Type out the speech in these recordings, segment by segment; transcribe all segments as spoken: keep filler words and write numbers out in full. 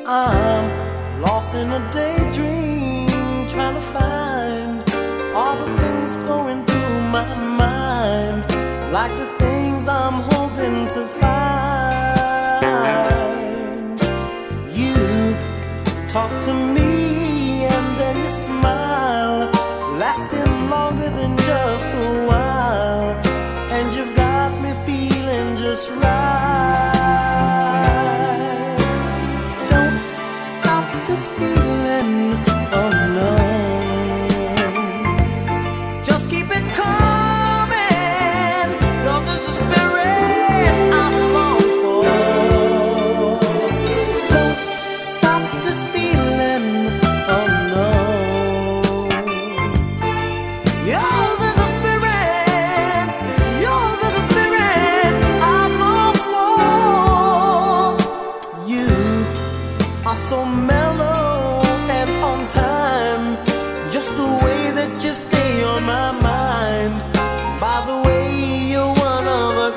I'm lost in a daydream, trying to find all the things going through my mind, like the things I'm hoping to find. You talk to me and then you smile, lasting longer than just a while, and you've got me feeling just right. Don't stop this feeling, oh no. Just keep it coming, 'cause it's the spirit I long for. Don't stop this feeling, oh no. Yours is the spirit, yours is the spirit I long for. You are so mellow and on time, just the way that you stay on my mind. By the way, you're one of a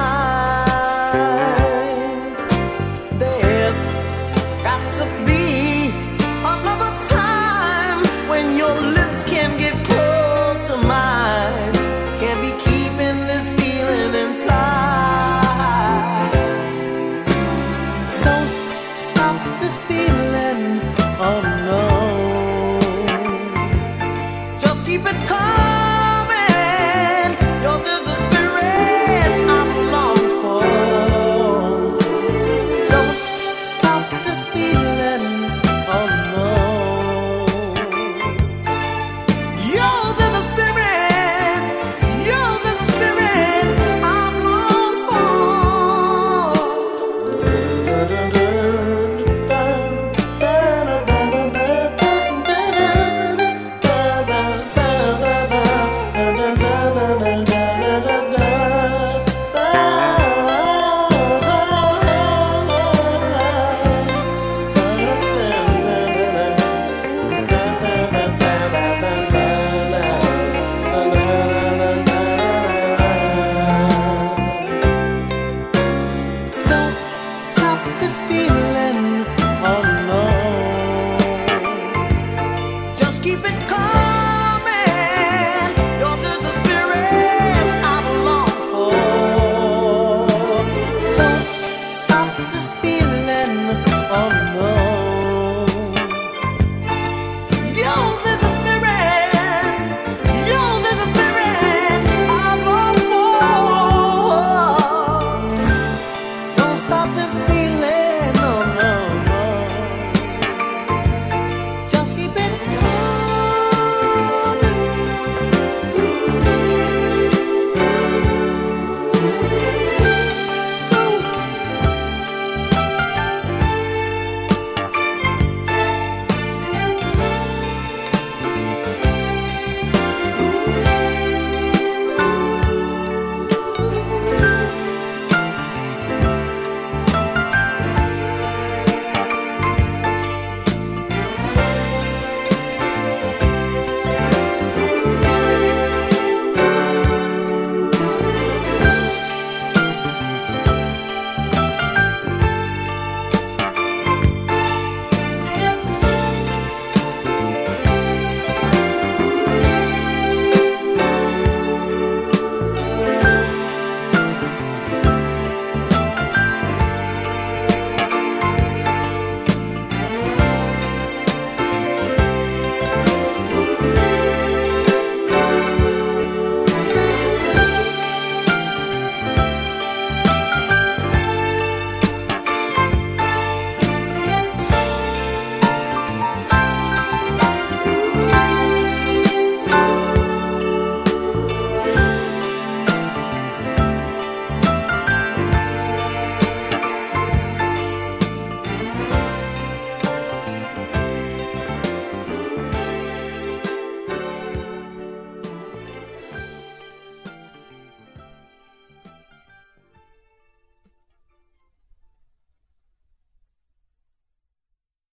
kind. There's got to be another time when your lips can get close to mine. Can't be keeping this feeling inside. Don't stop this feeling, oh no.